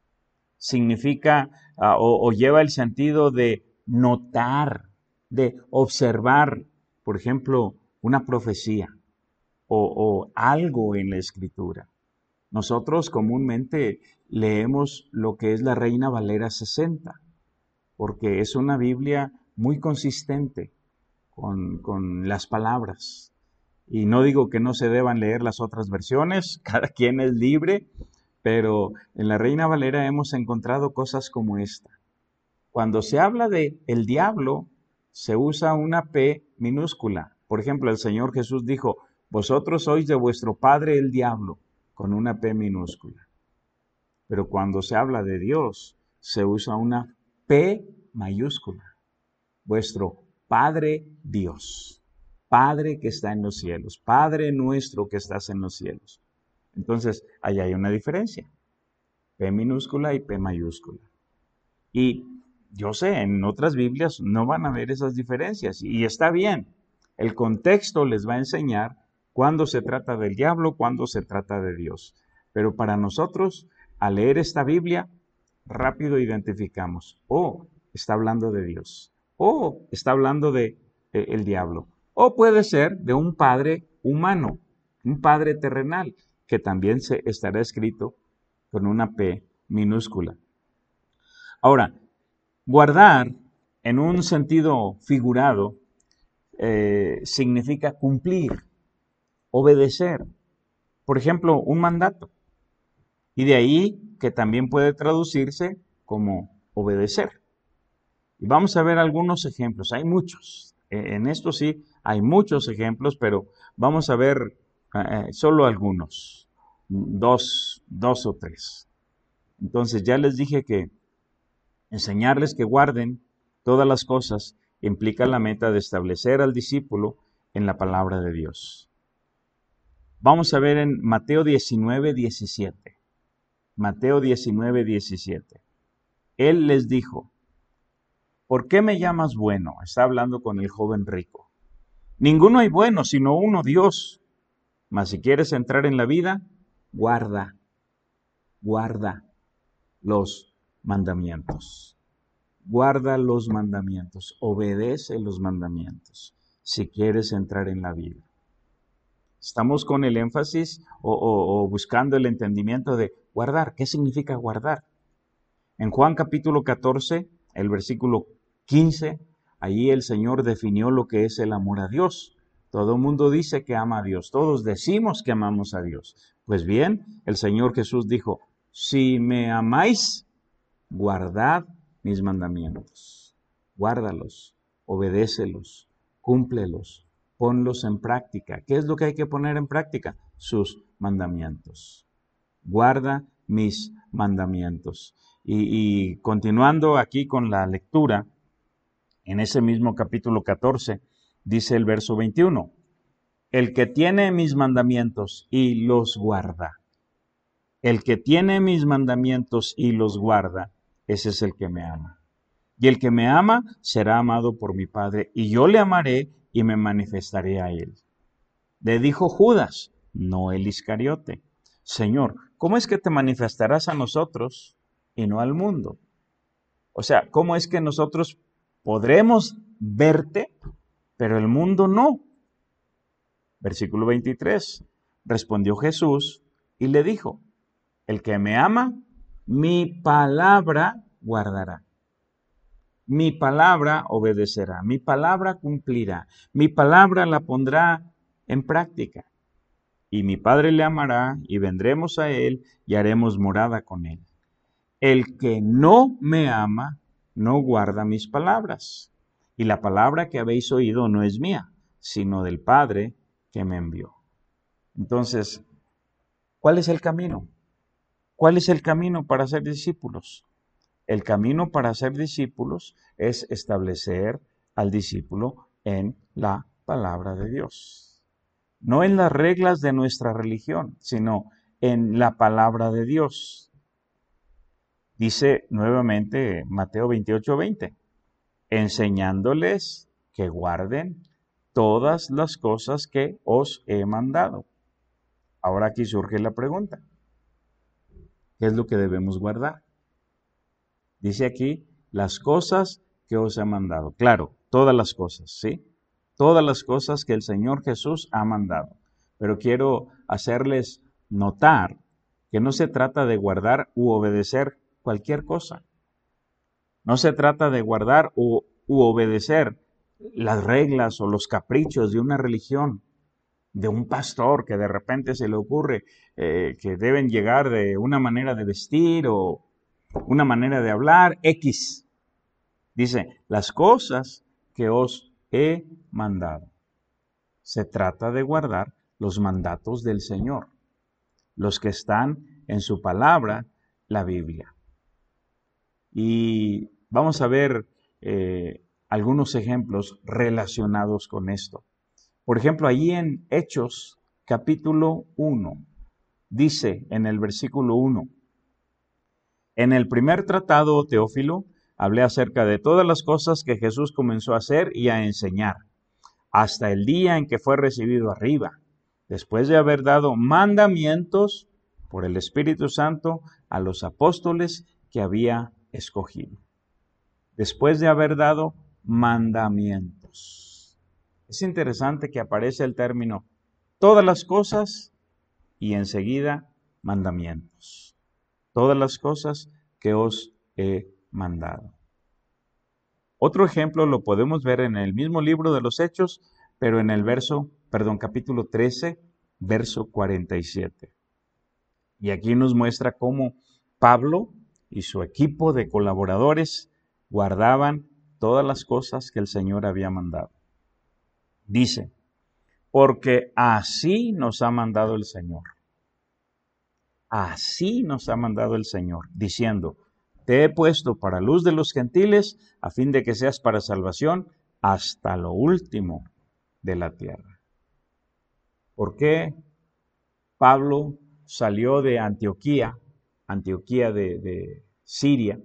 Significa uh, o, o lleva el sentido de notar, de observar, por ejemplo, una profecía o, o algo en la Escritura. Nosotros comúnmente leemos lo que es la Reina Valera sesenta, porque es una Biblia muy consistente con, con las palabras. Y no digo que no se deban leer las otras versiones, cada quien es libre, pero en la Reina Valera hemos encontrado cosas como esta. Cuando se habla de el diablo, se usa una P minúscula. Por ejemplo, el Señor Jesús dijo, vosotros sois de vuestro padre el diablo, con una P minúscula. Pero cuando se habla de Dios, se usa una P mayúscula. Vuestro Padre Dios. Padre que está en los cielos. Padre nuestro que estás en los cielos. Entonces, ahí hay una diferencia. P minúscula y P mayúscula. Y yo sé, en otras Biblias no van a ver esas diferencias. Y está bien. El contexto les va a enseñar cuándo se trata del diablo, cuándo se trata de Dios. Pero para nosotros, al leer esta Biblia, rápido identificamos. Oh, está hablando de Dios. Oh, está hablando de eh, el diablo. O puede ser de un padre humano, un padre terrenal, que también se estará escrito con una P minúscula. Ahora, guardar en un sentido figurado eh, significa cumplir, obedecer. Por ejemplo, un mandato. Y de ahí que también puede traducirse como obedecer. Y vamos a ver algunos ejemplos. Hay muchos. En esto sí hay muchos ejemplos, pero vamos a ver eh, solo algunos. Dos, dos o tres. Entonces ya les dije que enseñarles que guarden todas las cosas implica la meta de establecer al discípulo en la palabra de Dios. Vamos a ver en Mateo diecinueve, diecisiete. Mateo diecinueve, diecisiete. Él les dijo, ¿por qué me llamas bueno? Está hablando con el joven rico. Ninguno hay bueno, sino uno, Dios. Mas si quieres entrar en la vida, guarda, guarda los mandamientos. Guarda los mandamientos, obedece los mandamientos, si quieres entrar en la vida. Estamos con el énfasis o, o, o buscando el entendimiento de guardar. ¿Qué significa guardar? En Juan capítulo catorce, el versículo quince, allí el Señor definió lo que es el amor a Dios. Todo el mundo dice que ama a Dios. Todos decimos que amamos a Dios. Pues bien, el Señor Jesús dijo, si me amáis, guardad mis mandamientos. Guárdalos, obedécelos, cúmplelos, ponlos en práctica. ¿Qué es lo que hay que poner en práctica? Sus mandamientos. Guarda mis mandamientos. Y, y continuando aquí con la lectura, en ese mismo capítulo catorce, dice el verso veintiuno, el que tiene mis mandamientos y los guarda. El que tiene mis mandamientos y los guarda, ese es el que me ama. Y el que me ama será amado por mi Padre, y yo le amaré y me manifestaré a él. Le dijo Judas, no el Iscariote, Señor, ¿cómo es que te manifestarás a nosotros y no al mundo? O sea, ¿cómo es que nosotros podremos verte, pero el mundo no? Versículo veintitrés, respondió Jesús y le dijo, el que me ama, mi palabra guardará. Mi palabra obedecerá, mi palabra cumplirá, mi palabra la pondrá en práctica. Y mi Padre le amará, y vendremos a él, y haremos morada con él. El que no me ama, no guarda mis palabras. Y la palabra que habéis oído no es mía, sino del Padre que me envió. Entonces, ¿cuál es el camino? ¿Cuál es el camino para ser discípulos? El camino para ser discípulos es establecer al discípulo en la palabra de Dios. No en las reglas de nuestra religión, sino en la palabra de Dios. Dice nuevamente Mateo veintiocho veinte, enseñándoles que guarden todas las cosas que os he mandado. Ahora aquí surge la pregunta, ¿qué es lo que debemos guardar? Dice aquí, las cosas que os he mandado. Claro, todas las cosas, ¿sí? Todas las cosas que el Señor Jesús ha mandado. Pero quiero hacerles notar que no se trata de guardar u obedecer cualquier cosa. No se trata de guardar u, u obedecer las reglas o los caprichos de una religión, de un pastor que de repente se le ocurre eh, que deben llegar de una manera de vestir o una manera de hablar, X. Dice, las cosas que os he mandado. Se trata de guardar los mandatos del Señor, los que están en su palabra, la Biblia. Y vamos a ver eh, algunos ejemplos relacionados con esto. Por ejemplo, allí en Hechos, capítulo uno, dice en el versículo uno, en el primer tratado, Teófilo, hablé acerca de todas las cosas que Jesús comenzó a hacer y a enseñar, hasta el día en que fue recibido arriba, después de haber dado mandamientos por el Espíritu Santo a los apóstoles que había escogido. Después de haber dado mandamientos. Es interesante que aparece el término todas las cosas y enseguida mandamientos. Todas las cosas que os he mandado. Otro ejemplo lo podemos ver en el mismo libro de los Hechos, pero en el verso, perdón, capítulo trece, verso cuarenta y siete. Y aquí nos muestra cómo Pablo y su equipo de colaboradores guardaban todas las cosas que el Señor había mandado. Dice, porque así nos ha mandado el Señor. Así nos ha mandado el Señor, diciendo, te he puesto para luz de los gentiles, a fin de que seas para salvación hasta lo último de la tierra. ¿Por qué Pablo salió de Antioquía, Antioquía de, de Siria,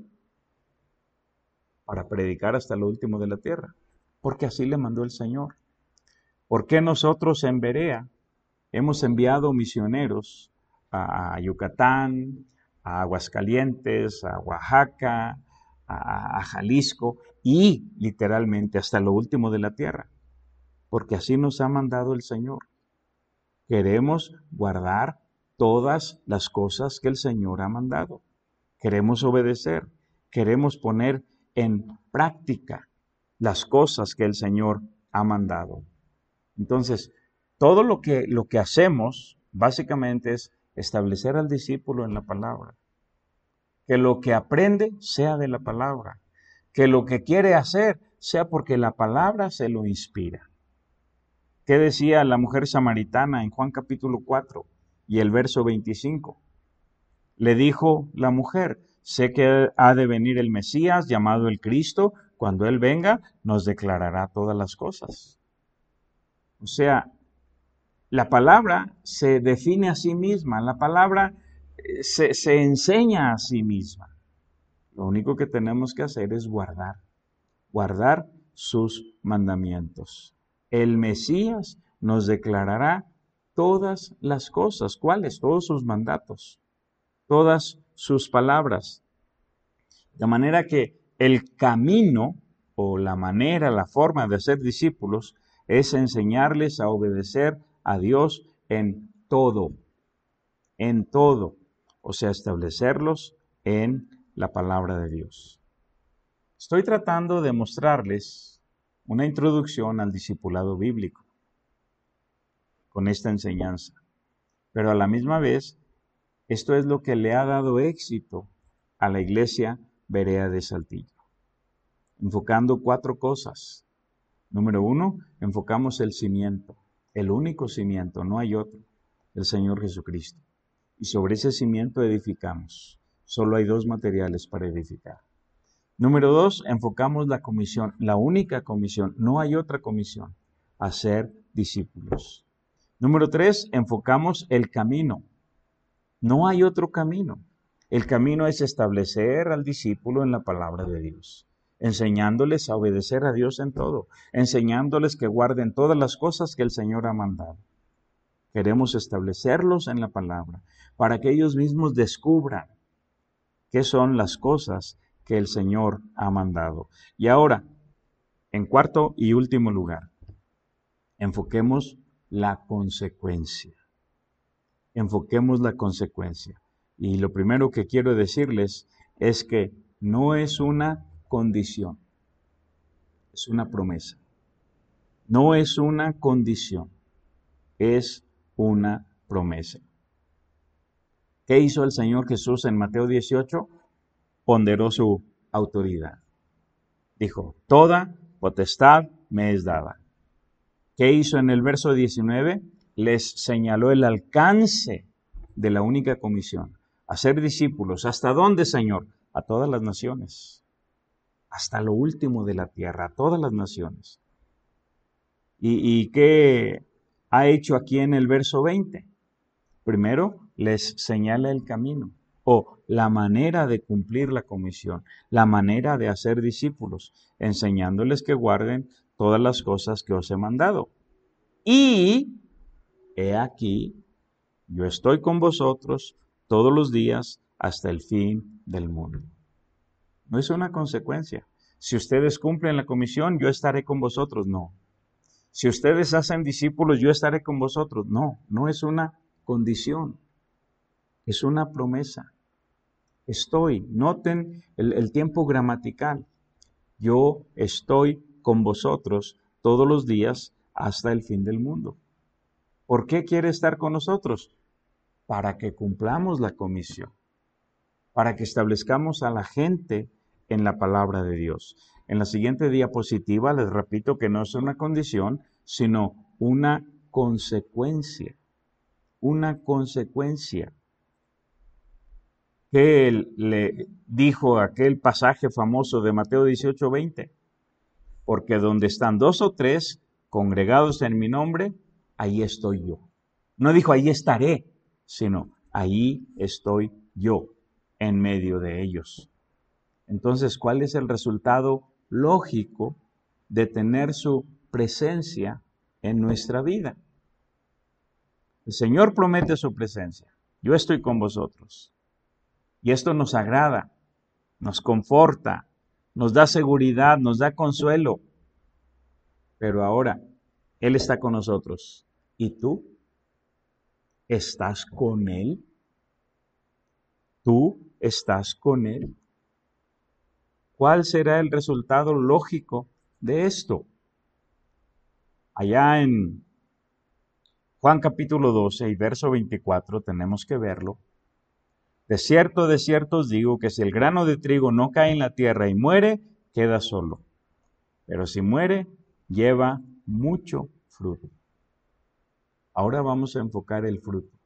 para predicar hasta lo último de la tierra? Porque así le mandó el Señor. ¿Por qué nosotros en Berea hemos enviado misioneros a Yucatán, a Aguascalientes, a Oaxaca, a, a Jalisco y literalmente hasta lo último de la tierra? Porque así nos ha mandado el Señor. Queremos guardar todas las cosas que el Señor ha mandado. Queremos obedecer, queremos poner en práctica las cosas que el Señor ha mandado. Entonces, todo lo que, lo que hacemos básicamente es establecer al discípulo en la palabra. Que lo que aprende sea de la palabra. Que lo que quiere hacer sea porque la palabra se lo inspira. ¿Qué decía la mujer samaritana en Juan capítulo cuatro y el verso veinticinco? Le dijo la mujer, sé que ha de venir el Mesías llamado el Cristo, cuando Él venga nos declarará todas las cosas. O sea, la palabra se define a sí misma, la palabra se, se enseña a sí misma. Lo único que tenemos que hacer es guardar, guardar sus mandamientos. El Mesías nos declarará todas las cosas. ¿Cuáles? Todos sus mandatos, todas sus palabras. De manera que el camino o la manera, la forma de ser discípulos es enseñarles a obedecer a Dios en todo, en todo. O sea, establecerlos en la palabra de Dios. Estoy tratando de mostrarles una introducción al discipulado bíblico con esta enseñanza, pero a la misma vez, esto es lo que le ha dado éxito a la iglesia Berea de Saltillo, enfocando cuatro cosas. Número uno, enfocamos el cimiento, el único cimiento, no hay otro, el Señor Jesucristo. Y sobre ese cimiento edificamos. Solo hay dos materiales para edificar. Número dos, enfocamos la comisión, la única comisión, no hay otra comisión, hacer discípulos. Número tres, enfocamos el camino. No hay otro camino. El camino es establecer al discípulo en la palabra de Dios, enseñándoles a obedecer a Dios en todo, enseñándoles que guarden todas las cosas que el Señor ha mandado. Queremos establecerlos en la palabra para que ellos mismos descubran qué son las cosas que el Señor ha mandado. Y ahora, en cuarto y último lugar, enfoquemos la consecuencia. Enfoquemos la consecuencia. Y lo primero que quiero decirles es que no es una condición, es una promesa. No es una condición, es una promesa. ¿Qué hizo el Señor Jesús en Mateo dieciocho? Ponderó su autoridad. Dijo, toda potestad me es dada. ¿Qué hizo en el verso diecinueve? Les señaló el alcance de la única comisión. Hacer discípulos. ¿Hasta dónde, Señor? A todas las naciones. Hasta lo último de la tierra, a todas las naciones. ¿Y, y qué ha hecho aquí en el verso veinte? Primero, les señala el camino o la manera de cumplir la comisión, la manera de hacer discípulos, enseñándoles que guarden todas las cosas que os he mandado. Y he aquí, yo estoy con vosotros todos los días hasta el fin del mundo. No es una consecuencia. Si ustedes cumplen la comisión, yo estaré con vosotros. No. Si ustedes hacen discípulos, yo estaré con vosotros. No, no es una condición. Es una promesa. Estoy, noten el, el tiempo gramatical. Yo estoy con vosotros todos los días hasta el fin del mundo. ¿Por qué quiere estar con nosotros? Para que cumplamos la comisión, para que establezcamos a la gente en la palabra de Dios. En la siguiente diapositiva les repito que no es una condición, sino una consecuencia. Una consecuencia. ¿Qué le dijo aquel pasaje famoso de Mateo dieciocho veinte? Porque donde están dos o tres congregados en mi nombre, ahí estoy yo. No dijo ahí estaré, sino ahí estoy yo en medio de ellos. Entonces, ¿cuál es el resultado lógico de tener su presencia en nuestra vida? El Señor promete su presencia. Yo estoy con vosotros. Y esto nos agrada, nos conforta, nos da seguridad, nos da consuelo. Pero ahora, Él está con nosotros. ¿Y tú? ¿Estás con Él? ¿Tú estás con Él? ¿Cuál será el resultado lógico de esto? Allá en Juan capítulo doce y verso veinticuatro tenemos que verlo. De cierto, de cierto os digo que si el grano de trigo no cae en la tierra y muere, queda solo. Pero si muere, lleva mucho fruto. Ahora vamos a enfocar el fruto.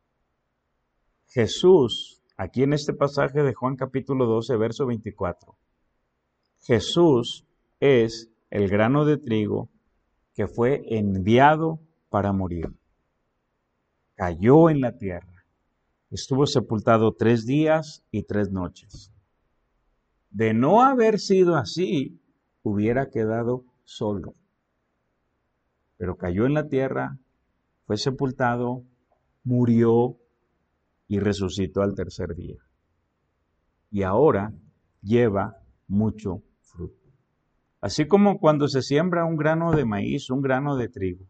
Jesús, aquí en este pasaje de Juan capítulo doce, verso veinticuatro, Jesús es el grano de trigo que fue enviado para morir. Cayó en la tierra. Estuvo sepultado tres días y tres noches. De no haber sido así, hubiera quedado solo. Pero cayó en la tierra, fue sepultado, murió y resucitó al tercer día. Y ahora lleva mucho fruto. Así como cuando se siembra un grano de maíz, un grano de trigo,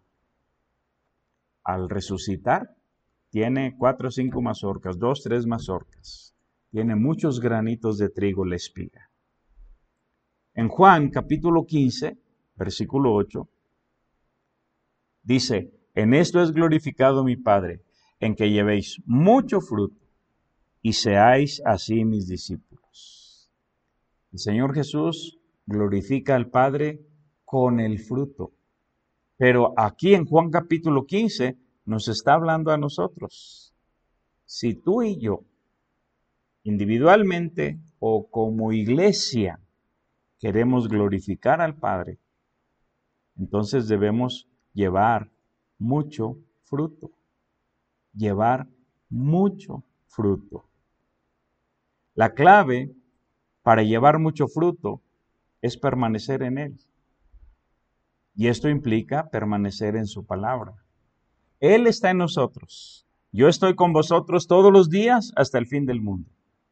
al resucitar, tiene cuatro o cinco mazorcas, dos, tres mazorcas. tiene muchos granitos de trigo la espiga. En Juan capítulo quince, versículo ocho, dice, en esto es glorificado mi Padre, en que llevéis mucho fruto y seáis así mis discípulos. El Señor Jesús glorifica al Padre con el fruto. Pero aquí en Juan capítulo quince nos está hablando a nosotros. Si tú y yo, individualmente o como iglesia, queremos glorificar al Padre, entonces debemos llevar mucho fruto. Llevar mucho fruto. La clave para llevar mucho fruto es permanecer en Él. Y esto implica permanecer en su palabra. Él está en nosotros. Yo estoy con vosotros todos los días hasta el fin del mundo.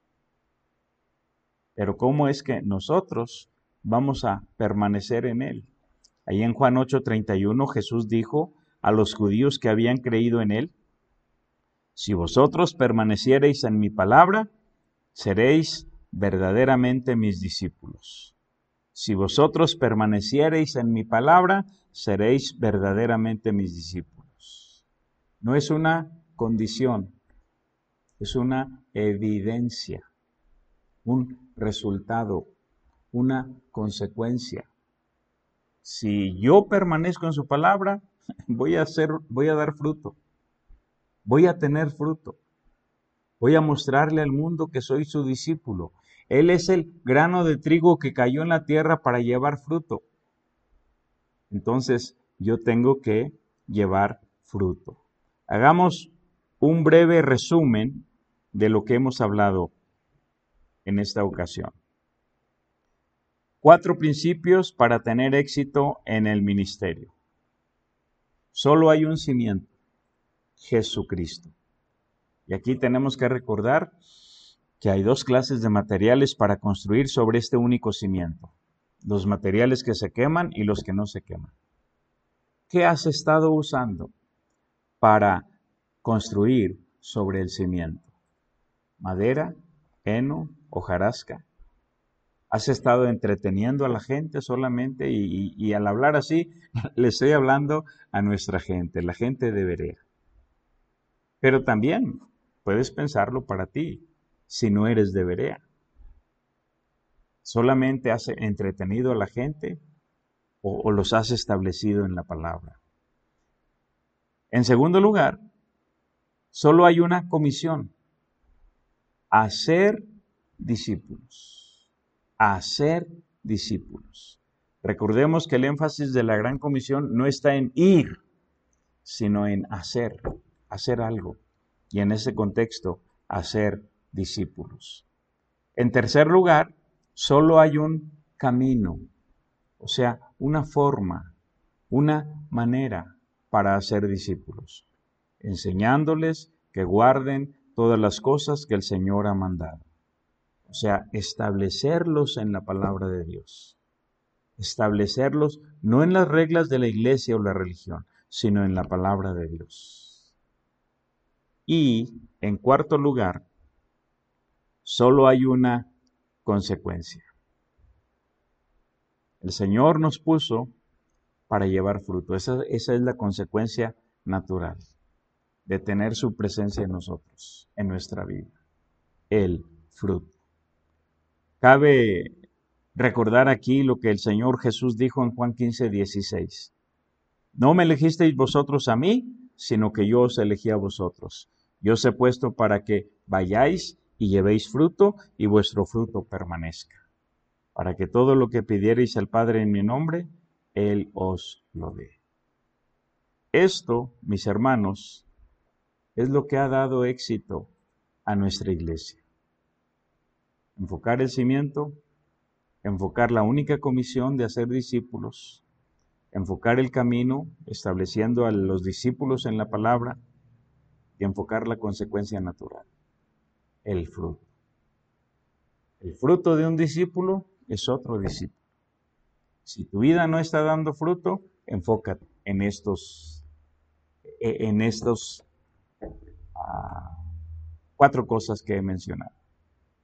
Pero ¿cómo es que nosotros vamos a permanecer en Él? Ahí en Juan ocho treinta y uno Jesús dijo a los judíos que habían creído en Él, si vosotros permaneciereis en mi palabra, seréis verdaderamente mis discípulos. Si vosotros permaneciereis en mi palabra, seréis verdaderamente mis discípulos. No es una condición, es una evidencia, un resultado, una consecuencia. Si yo permanezco en su palabra, voy a hacer, voy a dar fruto, voy a tener fruto, voy a mostrarle al mundo que soy su discípulo. Él es el grano de trigo que cayó en la tierra para llevar fruto. Entonces, yo tengo que llevar fruto. Hagamos un breve resumen de lo que hemos hablado en esta ocasión. Cuatro principios para tener éxito en el ministerio. Solo hay un cimiento, Jesucristo. Y aquí tenemos que recordar que hay dos clases de materiales para construir sobre este único cimiento. Los materiales que se queman y los que no se queman. ¿Qué has estado usando para construir sobre el cimiento? ¿Madera, heno, hojarasca? ¿Has estado entreteniendo a la gente solamente? Y, y, y al hablar así, le estoy hablando a nuestra gente, la gente de Berea. Pero también puedes pensarlo para ti, si no eres de Berea. ¿Solamente has entretenido a la gente o, o los has establecido en la palabra? En segundo lugar, solo hay una comisión: hacer discípulos. Hacer discípulos. Recordemos que el énfasis de la gran comisión no está en ir, sino en hacer, hacer algo. Y en ese contexto, hacer discípulos. En tercer lugar, solo hay un camino, o sea, una forma, una manera para hacer discípulos, enseñándoles que guarden todas las cosas que el Señor ha mandado. O sea, establecerlos en la palabra de Dios. Establecerlos no en las reglas de la iglesia o la religión, sino en la palabra de Dios. Y, en cuarto lugar, solo hay una consecuencia. El Señor nos puso para llevar fruto. Esa, esa es la consecuencia natural de tener su presencia en nosotros, en nuestra vida. El fruto. Cabe recordar aquí lo que el Señor Jesús dijo en Juan quince, dieciséis. No me elegisteis vosotros a mí, sino que yo os elegí a vosotros. Yo os he puesto para que vayáis y llevéis fruto y vuestro fruto permanezca. Para que todo lo que pidiereis al Padre en mi nombre, Él os lo dé. Esto, mis hermanos, es lo que ha dado éxito a nuestra iglesia. Enfocar el cimiento, enfocar la única comisión de hacer discípulos, enfocar el camino, estableciendo a los discípulos en la palabra, y enfocar la consecuencia natural, el fruto. El fruto de un discípulo es otro discípulo. Si tu vida no está dando fruto, enfócate en estos, en estos uh, cuatro cosas que he mencionado.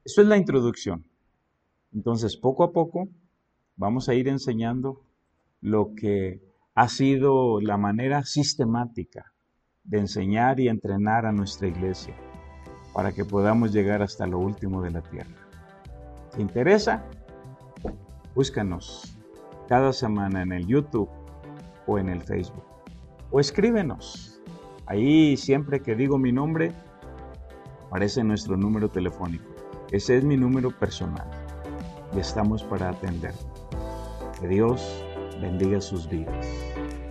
Eso es la introducción. Entonces, poco a poco, vamos a ir enseñando lo que ha sido la manera sistemática de enseñar y entrenar a nuestra iglesia para que podamos llegar hasta lo último de la tierra. ¿Te interesa? Búscanos cada semana en el YouTube o en el Facebook. O escríbenos. Ahí siempre que digo mi nombre, aparece nuestro número telefónico. Ese es mi número personal. Y estamos para atender. Que Dios bendiga sus vidas.